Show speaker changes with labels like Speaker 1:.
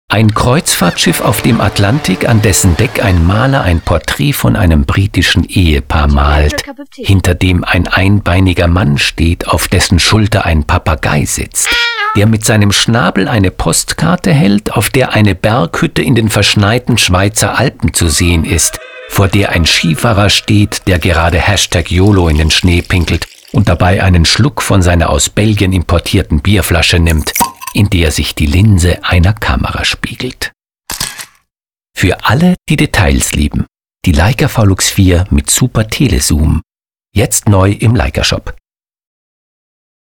Speaker 1: Ein Kreuzfahrtschiff auf dem Atlantik, an dessen Deck ein Maler ein Porträt von einem britischen Ehepaar malt, hinter dem ein einbeiniger Mann steht, auf dessen Schulter ein Papagei sitzt, der mit seinem Schnabel eine Postkarte hält, auf der eine Berghütte in den verschneiten Schweizer Alpen zu sehen ist, vor der ein Skifahrer steht, der gerade #YOLO in den Schnee pinkelt und dabei einen Schluck von seiner aus Belgien importierten Bierflasche nimmt, in der sich die Linse einer Kamera spiegelt. Für alle, die Details lieben, die Leica VLux 4 mit super Telezoom. Jetzt neu im Leica Shop.